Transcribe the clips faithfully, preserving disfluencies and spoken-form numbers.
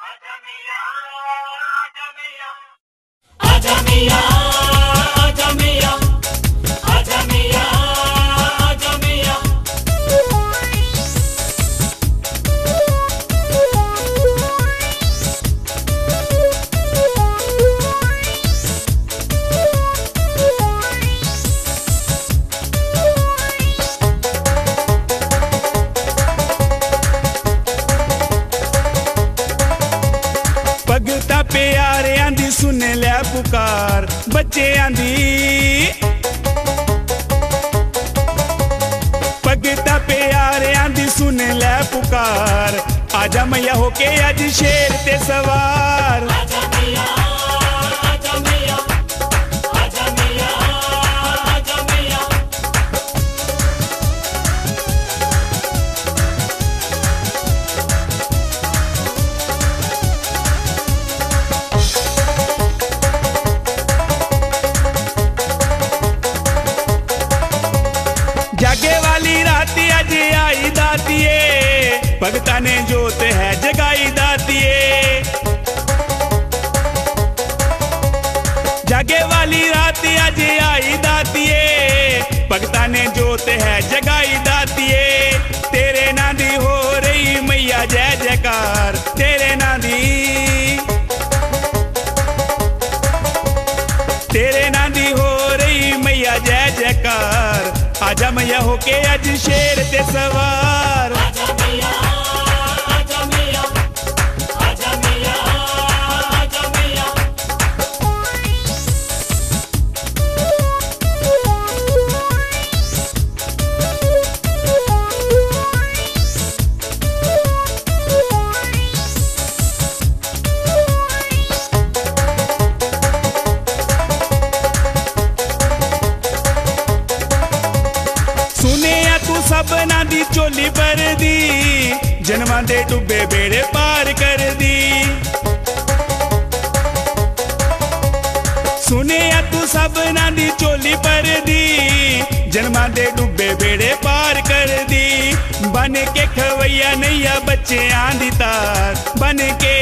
आजा मियां आजा मियां आजा मियां आजा मियां आजा मियां आजा मियां भगता प्यारियां दी सुन लै पुकार बच्चेआं दी भगता प्यारियां दी सुन लै पुकार आजा मैया होके अज शेर ते सवार आजा मियां आजा मियां आजा मियां आजा मियां जागे वाली रात अज आई दातिए भगता ने जोत है जगाई दातिए जागे वाली रात अज आई दातिए भगता ने जोत है जगाई दातिए तेरे नां दी हो रही मैया जय जयकार तेरे नां दी तेरे नां दी हो रही मैया जय जयकार आजा मैया होके अज शेर ते सवार आजा मियां आजा मियां आजा मियां आजा मियां सुनिया तू सबना दी चोली पर दी जन्मां दे डुबे बेड़े पार कर दी सुनिया तू सबना दी चोली पर दी जन्मां दे डुबे बेड़े पार कर दी बन के खवैया नैया बच्चेआं दी तार बन के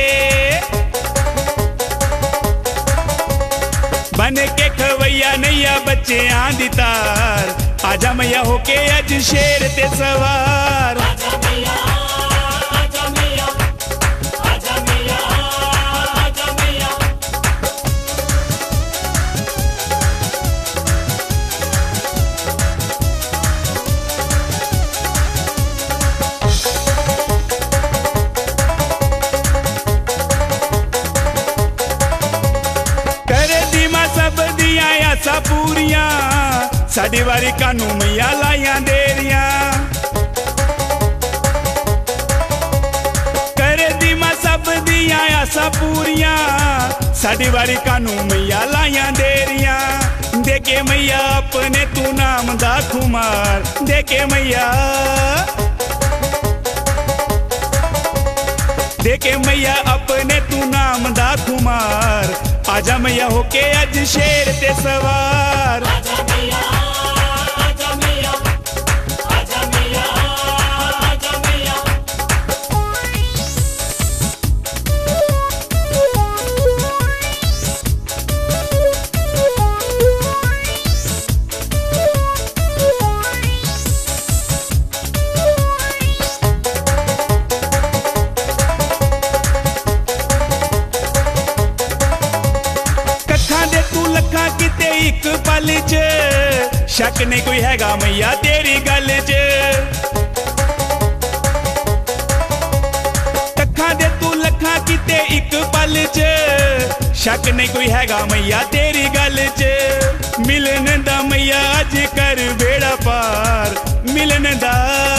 बन के खवैया नैया बच्चेआं दी तार आजा मैया होके अज शेर ते सवार आजा मियां आजा मियां आजा मियां आजा मियां कर दी मां सब दियां आसा पूरियां साडी वारी कानू मैया लाइयां देरियां कर दी मां सब दियां आसा पूरियां साडी वारी कानू मैया लाइयां देरियां देके मैया अपने तू नाम दा खुमार देके मैया देके मैया अपने तू नाम दा खुमार आजा मैया होके अज शेर ते सवार आजा मियां आजा मियां आजा मियां आजा मियां कखां दे तू लखां किते इक पल च शक नहीं कोई हैगा मैया तेरी गल च कखां दे तू लखां किते इक पल च शक नहीं कोई हैगा मैया तेरी गल च मिलन दा मैया अज कर बेड़ा पार मिलन दा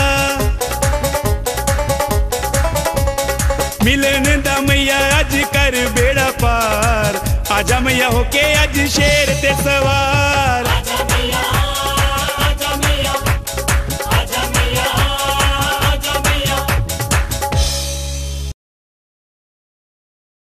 मिलन दा मैया अज कर बेड़ा पार आजा मैया होके अज शेर ते सवार